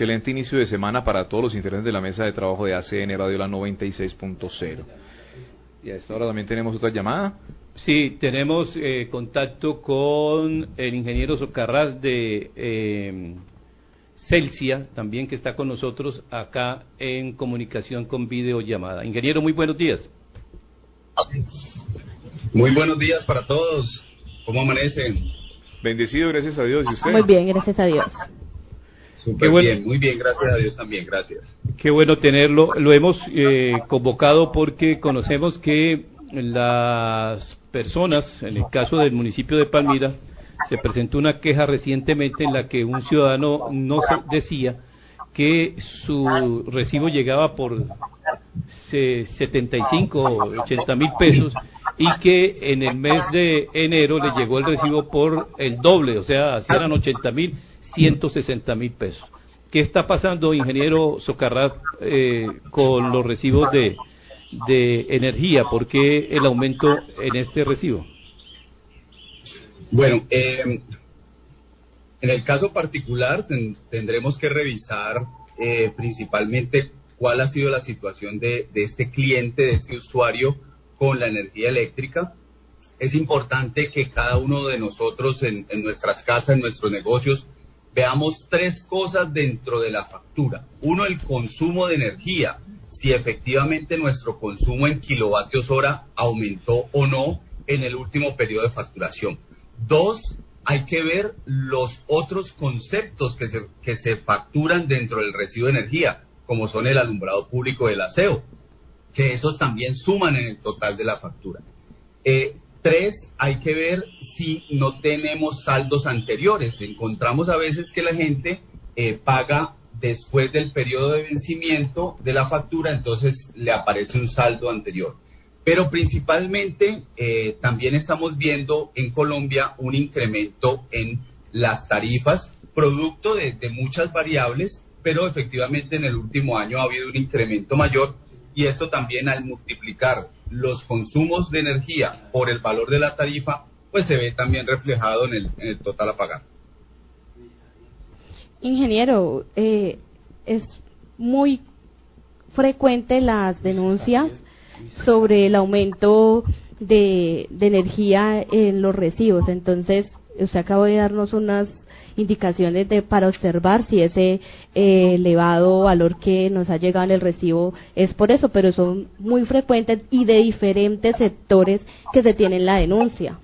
excelente inicio de semana para todos los integrantes de la mesa de trabajo de ACN Radio La 96.0. Y a esta hora también tenemos otra llamada. Sí, tenemos contacto con el ingeniero Socarrás de Celsia, también, que está con nosotros acá en comunicación con videollamada. Ingeniero, muy buenos días. Muy buenos días para todos. ¿Cómo amanecen? Bendecido, gracias a Dios. ¿Y usted? Muy bien, gracias a Dios. Súper bien, muy bien, gracias a Dios también, gracias. Qué bueno tenerlo. Lo hemos convocado porque conocemos que las personas, en el caso del municipio de Palmira, se presentó una queja recientemente en la que un ciudadano decía que su recibo llegaba por 75 o 80 mil pesos y que en el mes de enero le llegó el recibo por el doble, o sea, si eran 80.000, 160.000 pesos. ¿Qué está pasando, ingeniero Socarrás, con los recibos de energía? ¿Por qué el aumento en este recibo? Bueno, en el caso particular tendremos que revisar principalmente cuál ha sido la situación de este cliente, de este usuario con la energía eléctrica. Es importante que cada uno de nosotros en nuestras casas, en nuestros negocios, veamos tres cosas dentro de la factura. Uno, el consumo de energía, si efectivamente nuestro consumo en kilovatios hora aumentó o no en el último periodo de facturación. Dos, hay que ver los otros conceptos que se facturan dentro del recibo de energía, como son el alumbrado público y el aseo, que esos también suman en el total de la factura. Tres, hay que ver si no tenemos saldos anteriores. Encontramos a veces que la gente paga después del periodo de vencimiento de la factura, entonces le aparece un saldo anterior. Pero principalmente también estamos viendo en Colombia un incremento en las tarifas, producto de muchas variables, pero efectivamente en el último año ha habido un incremento mayor, y esto también, al multiplicar los consumos de energía por el valor de la tarifa, pues se ve también reflejado en el total a pagar. Ingeniero, es muy frecuente las denuncias sobre el aumento de energía en los recibos. Entonces, usted acaba de darnos unas indicaciones para observar si ese elevado valor que nos ha llegado en el recibo es por eso, pero son muy frecuentes y de diferentes sectores que se tienen la denuncia.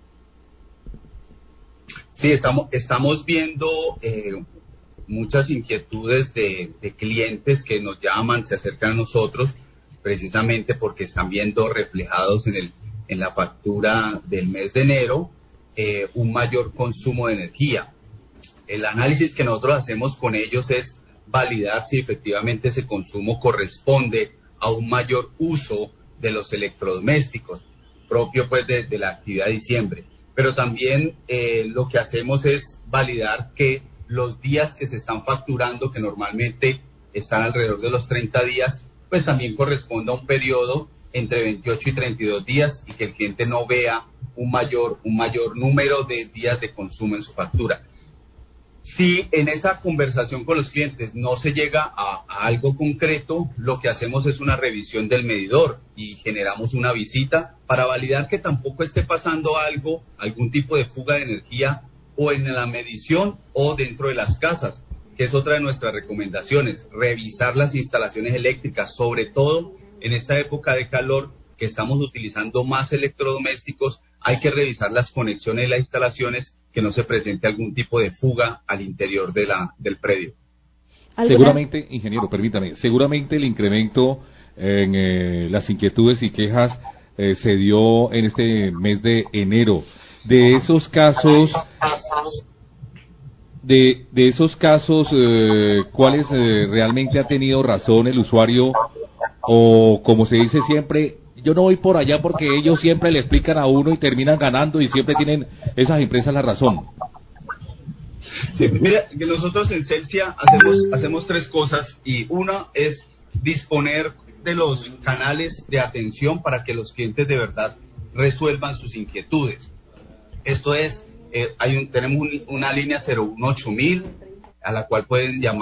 Sí, estamos viendo muchas inquietudes de clientes que nos llaman, se acercan a nosotros, precisamente porque están viendo reflejados en la factura del mes de enero un mayor consumo de energía. El análisis que nosotros hacemos con ellos es validar si efectivamente ese consumo corresponde a un mayor uso de los electrodomésticos, propio pues de la actividad de diciembre. Pero también lo que hacemos es validar que los días que se están facturando, que normalmente están alrededor de los 30 días, pues también corresponde a un periodo entre 28 y 32 días, y que el cliente no vea un mayor número de días de consumo en su factura. Si en esa conversación con los clientes no se llega a algo concreto, lo que hacemos es una revisión del medidor y generamos una visita para validar que tampoco esté pasando algún tipo de fuga de energía, o en la medición o dentro de las casas, que es otra de nuestras recomendaciones, revisar las instalaciones eléctricas, sobre todo en esta época de calor que estamos utilizando más electrodomésticos. Hay que revisar las conexiones y las instalaciones, que no se presente algún tipo de fuga al interior del predio. Seguramente, ingeniero, permítame, seguramente el incremento en las inquietudes y quejas se dio en este mes de enero. De esos casos, ¿cuáles realmente ha tenido razón el usuario? O, como se dice siempre, yo no voy por allá porque ellos siempre le explican a uno y terminan ganando, y siempre tienen esas empresas la razón. Sí, mira, que nosotros en Celsia hacemos tres cosas, y una es disponer de los canales de atención para que los clientes de verdad resuelvan sus inquietudes. Esto es, tenemos una línea 018000 a la cual pueden llamar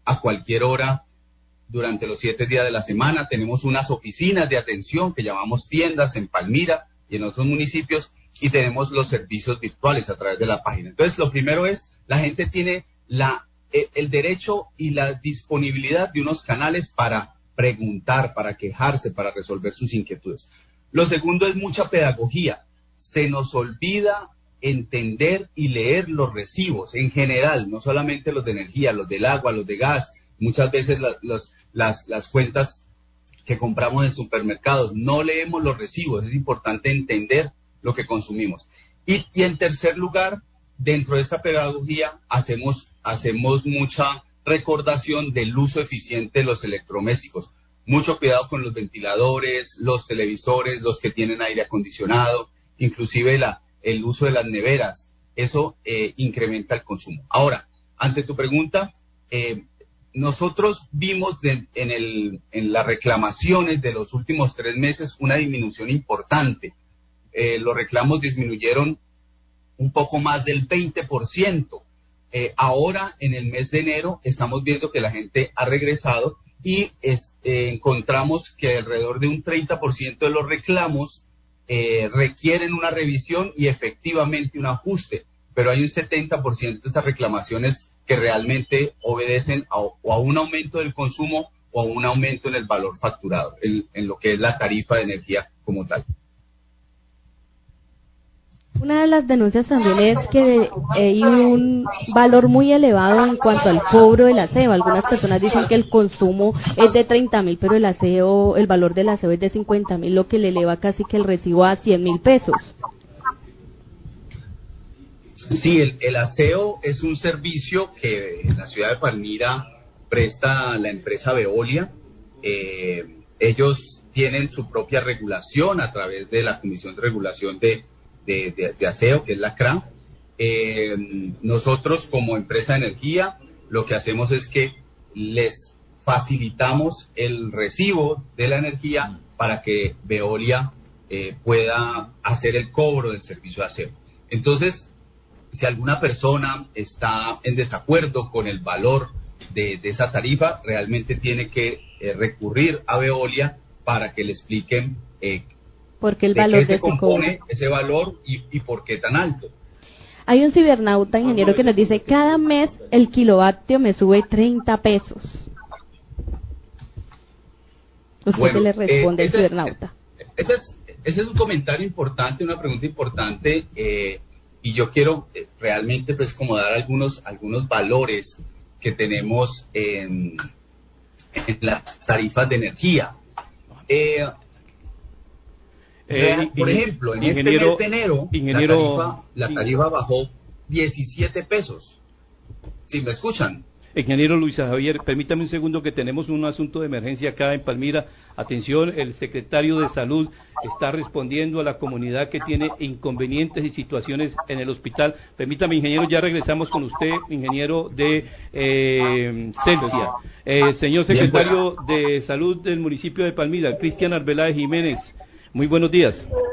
a cualquier hora durante los 7 días de la semana. Tenemos unas oficinas de atención que llamamos tiendas en Palmira y en otros municipios, y tenemos los servicios virtuales a través de la página. Entonces, lo primero es, la gente tiene el derecho y la disponibilidad de unos canales para preguntar, para quejarse, para resolver sus inquietudes. Lo segundo es mucha pedagogía. Se nos olvida entender y leer los recibos en general, no solamente los de energía, los del agua, los de gas, muchas veces las cuentas que compramos en supermercados, no leemos los recibos. Es importante entender lo que consumimos. Y en tercer lugar, dentro de esta pedagogía hacemos mucha recordación del uso eficiente de los electrodomésticos. Mucho cuidado con los ventiladores, los televisores, los que tienen aire acondicionado, inclusive el uso de las neveras. Eso incrementa el consumo. Ahora, ante tu pregunta, nosotros vimos en las reclamaciones de los últimos 3 meses una disminución importante. Los reclamos disminuyeron un poco más del 20%. Ahora, en el mes de enero, estamos viendo que la gente ha regresado y encontramos que alrededor de un 30% de los reclamos requieren una revisión y efectivamente un ajuste, pero hay un 70% de esas reclamaciones que realmente obedecen o a un aumento del consumo o a un aumento en el valor facturado, en lo que es la tarifa de energía como tal. Una de las denuncias también es que hay un valor muy elevado en cuanto al cobro del aseo. Algunas personas dicen que el consumo es de 30.000, pero el valor del aseo es de 50.000, lo que le eleva casi que el recibo a 100.000 pesos. Sí, el aseo es un servicio que en la ciudad de Palmira presta la empresa Veolia. Ellos tienen su propia regulación a través de la Comisión de Regulación de Aseo, que es la CRA. Nosotros, como empresa de energía, lo que hacemos es que les facilitamos el recibo de la energía para que Veolia pueda hacer el cobro del servicio de aseo. Entonces, si alguna persona está en desacuerdo con el valor de esa tarifa, realmente tiene que recurrir a Veolia para que le expliquen porque el valor de qué se compone ese valor y por qué tan alto. Hay un cibernauta, ingeniero, que nos dice: cada mes el kilovatio me sube 30 pesos. ¿Usted qué le responde al cibernauta? Ese es un comentario importante, una pregunta importante, y yo quiero realmente pues como dar algunos valores que tenemos en las tarifas de energía. Por ejemplo, en este mes de enero la tarifa bajó 17 pesos. ¿Sí me escuchan? Ingeniero Luis Javier, permítame un segundo que tenemos un asunto de emergencia acá en Palmira. Atención, el secretario de Salud está respondiendo a la comunidad que tiene inconvenientes y situaciones en el hospital. Permítame, ingeniero, ya regresamos con usted, ingeniero de Celsia. Señor secretario de Salud del municipio de Palmira, Cristian Arbeláez Jiménez, muy buenos días.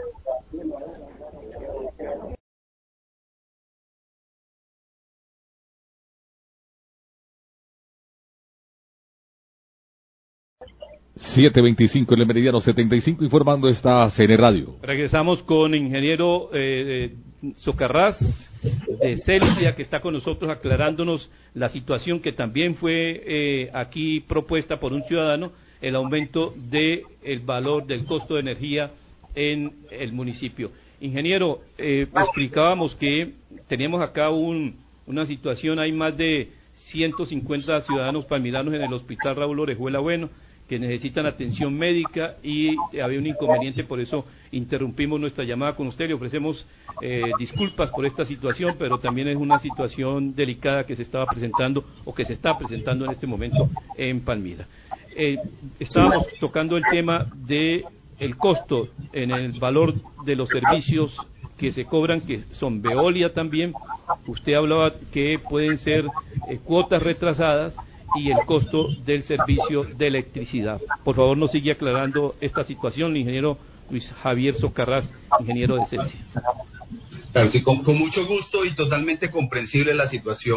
...7:25 en el meridiano 75, informando esta CN Radio. Regresamos con ingeniero Socarrás de Celsia, que está con nosotros aclarándonos la situación que también fue aquí propuesta por un ciudadano, el aumento del valor del costo de energía en el municipio. Ingeniero, explicábamos que teníamos acá una situación, hay más de 150 ciudadanos palmiranos en el hospital Raúl Orejuela Bueno, que necesitan atención médica y había un inconveniente, por eso interrumpimos nuestra llamada con usted. Le ofrecemos disculpas por esta situación, pero también es una situación delicada que se estaba presentando o que se está presentando en este momento en Palmira. Estábamos tocando el tema de el costo en el valor de los servicios que se cobran, que son Veolia también. Usted hablaba que pueden ser cuotas retrasadas y el costo del servicio de electricidad. Por favor, nos sigue aclarando esta situación, el ingeniero Luis Javier Socarrás, ingeniero de Celsia. Claro, sí, con mucho gusto y totalmente comprensible la situación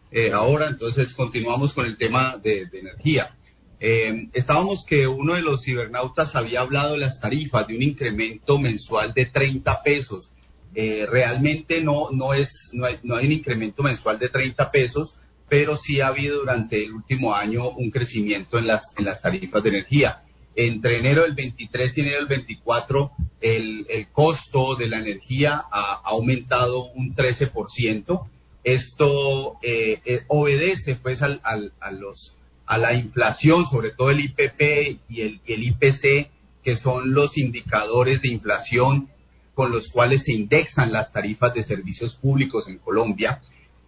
ahora, entonces continuamos con el tema de energía. Estábamos que uno de los cibernautas había hablado de las tarifas, de un incremento mensual de 30 pesos. Realmente no hay un incremento mensual de 30 pesos, pero sí ha habido durante el último año un crecimiento en las tarifas de energía. Entre enero del 23 y enero del 24, el costo de la energía ha aumentado un 13%. Esto obedece pues a la inflación, sobre todo el IPP y el IPC, que son los indicadores de inflación con los cuales se indexan las tarifas de servicios públicos en Colombia.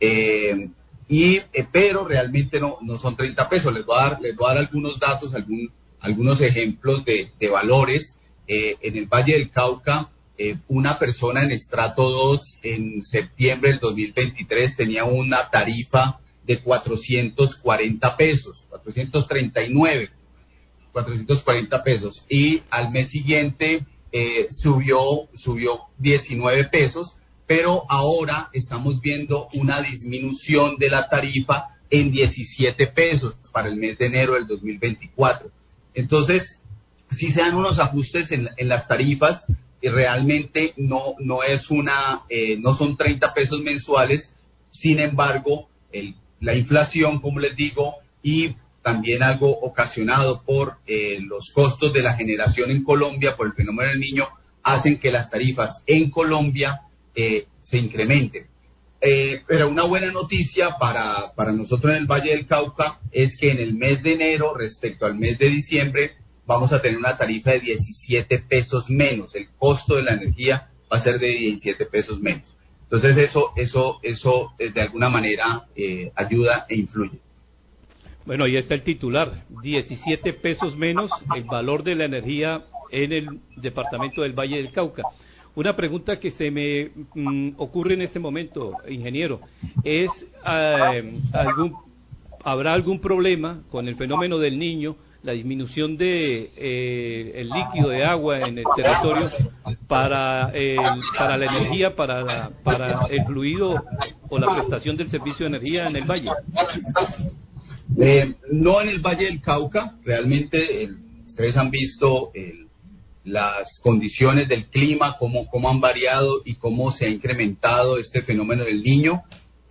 Pero realmente no son 30 pesos. Les voy a dar algunos datos, algunos ejemplos de valores. En el Valle del Cauca, una persona en estrato 2 en septiembre del 2023 tenía una tarifa de 440 pesos, 440 pesos, y al mes siguiente subió 19 pesos, pero ahora estamos viendo una disminución de la tarifa en 17 pesos para el mes de enero del 2024. Entonces, sí se dan unos ajustes en las tarifas, y realmente no son 30 pesos mensuales. Sin embargo, la inflación, como les digo, y también algo ocasionado por los costos de la generación en Colombia, por el fenómeno del Niño, hacen que las tarifas en Colombia se incrementen. Pero una buena noticia para nosotros en el Valle del Cauca es que en el mes de enero, respecto al mes de diciembre, vamos a tener una tarifa de 17 pesos menos. El costo de la energía va a ser de 17 pesos menos. Entonces eso de alguna manera ayuda e influye. Bueno, ahí está el titular, 17 pesos menos el valor de la energía en el departamento del Valle del Cauca. Una pregunta que se me ocurre en este momento, ingeniero, es ¿habrá algún problema con el fenómeno del Niño, la disminución de el líquido de agua en el territorio para la energía, para el fluido o la prestación del servicio de energía en el valle? No en el Valle del Cauca, realmente ustedes han visto las condiciones del clima, cómo han variado y cómo se ha incrementado este fenómeno del Niño.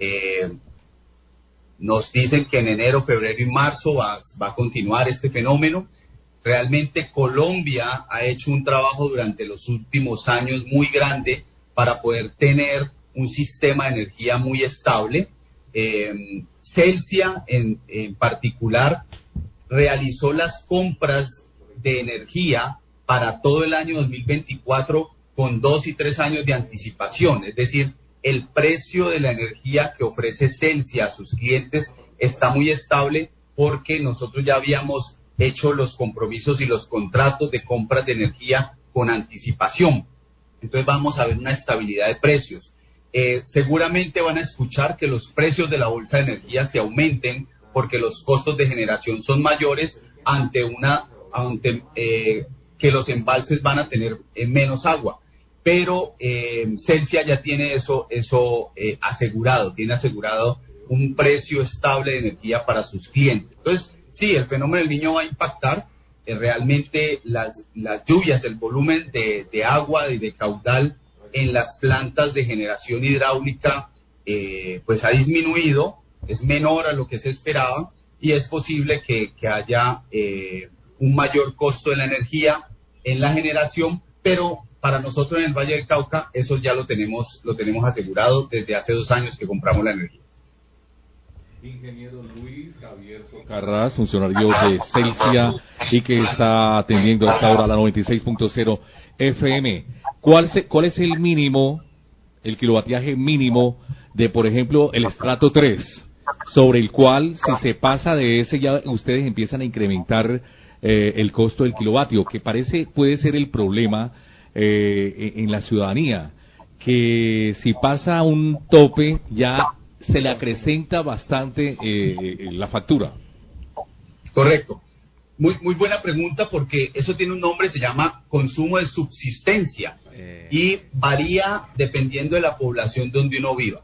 Nos dicen que en enero, febrero y marzo va a continuar este fenómeno. Realmente Colombia ha hecho un trabajo durante los últimos años muy grande para poder tener un sistema de energía muy estable. Celsia en particular realizó las compras de energía para todo el año 2024 con 2 y 3 años de anticipación, es decir, el precio de la energía que ofrece Celsia a sus clientes está muy estable porque nosotros ya habíamos hecho los compromisos y los contratos de compras de energía con anticipación. Entonces vamos a ver una estabilidad de precios. Seguramente van a escuchar que los precios de la bolsa de energía se aumenten porque los costos de generación son mayores ante que los embalses van a tener menos agua. Pero Celsia ya tiene eso asegurado, tiene asegurado un precio estable de energía para sus clientes. Entonces, sí, el fenómeno del Niño va a impactar. Realmente las lluvias, el volumen de agua y de caudal en las plantas de generación hidráulica pues ha disminuido, es menor a lo que se esperaba y es posible que haya un mayor costo de la energía en la generación, pero para nosotros en el Valle del Cauca eso ya lo tenemos asegurado desde hace 2 años que compramos la energía. Ingeniero Luis Javier Socarrás, funcionario de Celsia y que está atendiendo hasta ahora la 96.0 FM. ¿Cuál es el mínimo, el kilovatiaje mínimo de, por ejemplo, el estrato 3, sobre el cual, si se pasa de ese, ya ustedes empiezan a incrementar el costo del kilovatio, que puede ser el problema en la ciudadanía, que si pasa un tope ya se le acrecenta bastante la factura? Correcto. Muy buena pregunta, porque eso tiene un nombre, se llama consumo de subsistencia y varía dependiendo de la población donde uno viva.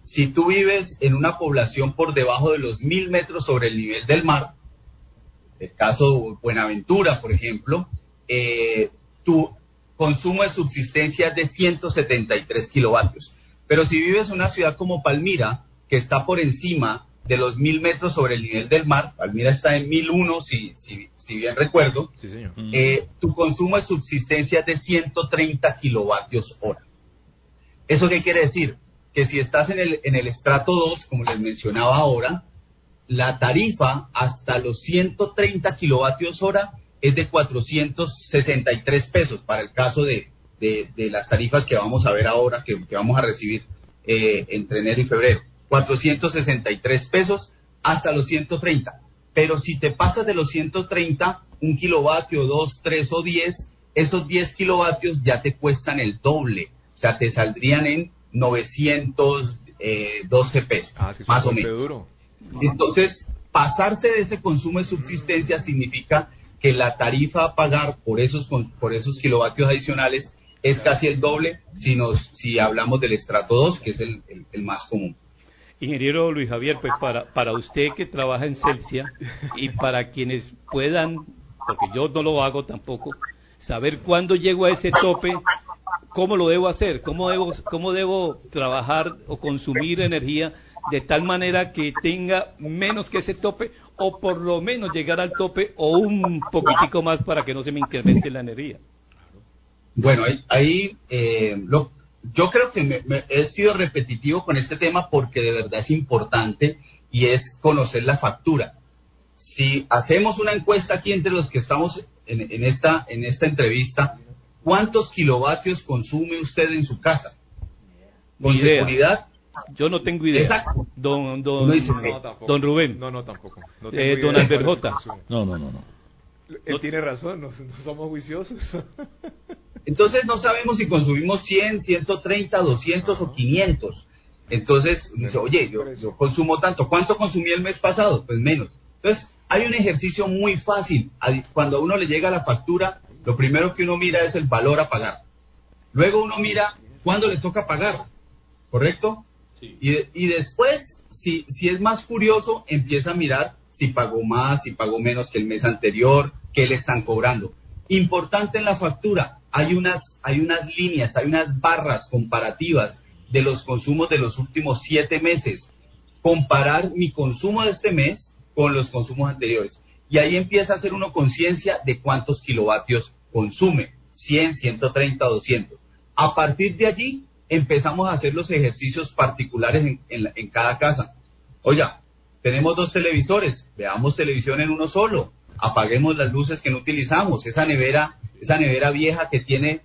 Si tú vives en una población por debajo de los 1.000 metros sobre el nivel del mar, el caso Buenaventura, por ejemplo, tu consumo de subsistencia es de 173 kilovatios. Pero si vives en una ciudad como Palmira, que está por encima de los 1.000 metros sobre el nivel del mar, Palmira está en 1.001, si bien recuerdo, Sí, señor. tu consumo de subsistencia es de 130 kilovatios hora. ¿Eso qué quiere decir? Que si estás en el estrato 2, como les mencionaba ahora, la tarifa hasta los 130 kilovatios hora es de 463 pesos para el caso de las tarifas que vamos a ver ahora, que vamos a recibir entre enero y febrero. 463 pesos hasta los 130. Pero si te pasas de los 130, 1 kilovatio, 2, 3 o 10, esos 10 kilovatios ya te cuestan el doble. O sea, te saldrían en 912 pesos, Sí, más o golpe menos. duro. Entonces, pasarse de ese consumo de subsistencia significa que la tarifa a pagar por esos kilovatios adicionales es casi el doble si hablamos del estrato 2, que es el más común. Ingeniero Luis Javier, pues para usted que trabaja en Celsia y para quienes puedan, porque yo no lo hago tampoco, saber cuándo llego a ese tope, ¿cómo lo debo hacer? ¿Cómo debo trabajar o consumir energía de tal manera que tenga menos que ese tope o por lo menos llegar al tope o un poquitico más para que no se me incremente la energía? Bueno, yo creo que he sido repetitivo con este tema porque de verdad es importante y es conocer la factura. Si hacemos una encuesta aquí entre los que estamos en esta entrevista, ¿cuántos kilovatios consume usted en su casa? Con Ni idea. seguridad. Yo no tengo idea. Exacto. Don tampoco. Don Rubén. No, tampoco. No tengo idea Don de Albert cuál es su J. consumo. No. Él tiene razón, no somos juiciosos. Entonces no sabemos si consumimos 100, 130, 200 o 500. Entonces dice, oye, yo consumo tanto. ¿Cuánto consumí el mes pasado? Pues menos. Entonces hay un ejercicio muy fácil. Cuando a uno le llega la factura, lo primero que uno mira es el valor a pagar. Luego uno mira cuándo le toca pagar, ¿correcto? Sí. Y después, si es más curioso, empieza a mirar si pagó más, si pagó menos que el mes anterior, qué le están cobrando. Importante en la factura, hay unas líneas, hay unas barras comparativas de los consumos de los últimos 7 meses. Comparar mi consumo de este mes con los consumos anteriores. Y ahí empieza a hacer uno conciencia de cuántos kilovatios consume, 100, 130, 200. A partir de allí empezamos a hacer los ejercicios particulares en cada casa. Oiga, tenemos 2 televisores, veamos televisión en uno solo, apaguemos las luces que no utilizamos, esa nevera vieja que tiene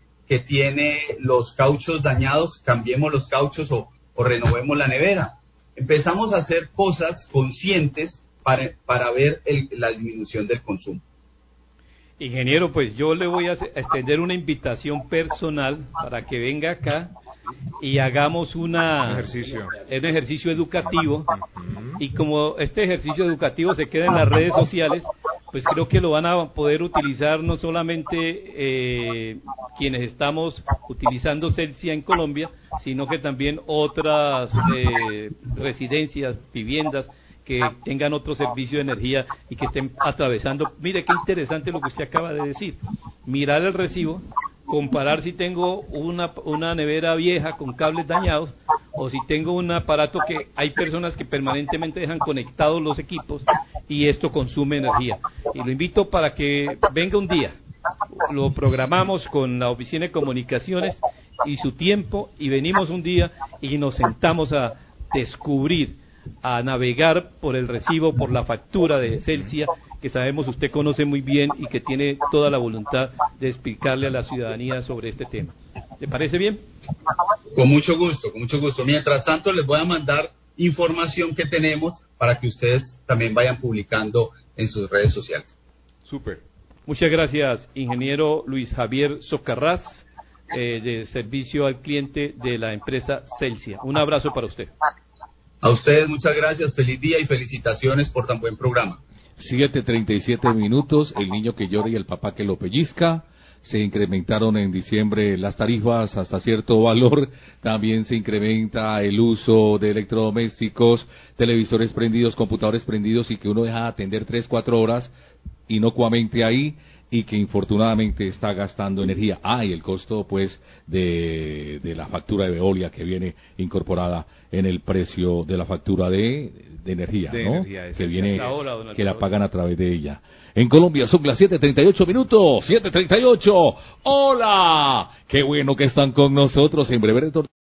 los cauchos dañados, cambiemos los cauchos o renovemos la nevera. Empezamos a hacer cosas conscientes para ver la disminución del consumo. Ingeniero, pues yo le voy a extender una invitación personal para que venga acá y hagamos un ejercicio educativo. Y como este ejercicio educativo se queda en las redes sociales, pues creo que lo van a poder utilizar no solamente quienes estamos utilizando Celsia en Colombia, sino que también otras residencias, viviendas que tengan otro servicio de energía y que estén atravesando. Mire qué interesante lo que usted acaba de decir. Mirar el recibo, comparar si tengo una nevera vieja con cables dañados o si tengo un aparato que hay personas que permanentemente dejan conectados los equipos y esto consume energía. Y lo invito para que venga un día. Lo programamos con la Oficina de Comunicaciones y su tiempo y venimos un día y nos sentamos a descubrir, a navegar por el recibo, por la factura de Celsia, que sabemos usted conoce muy bien y que tiene toda la voluntad de explicarle a la ciudadanía sobre este tema. ¿Le parece bien? Con mucho gusto, con mucho gusto. Mientras tanto, les voy a mandar información que tenemos para que ustedes también vayan publicando en sus redes sociales. Súper. Muchas gracias, ingeniero Luis Javier Socarrás, de servicio al cliente de la empresa Celsia. Un abrazo para usted. A ustedes muchas gracias, feliz día y felicitaciones por tan buen programa. 7:37 minutos, el niño que llora y el papá que lo pellizca. se incrementaron en diciembre las tarifas hasta cierto valor, también se incrementa el uso de electrodomésticos, televisores prendidos, computadores prendidos y que uno deja de atender 3-4 horas inocuamente ahí y que infortunadamente está gastando energía. Y el costo pues de la factura de Veolia que viene incorporada en el precio de la factura de energía, De ¿no? energía, Que viene, ahora, don que la Alfredo. pagan a través de ella. En Colombia son las 7:38 minutos, 7:38. ¡Hola! Qué bueno que están con nosotros. En breve retorno.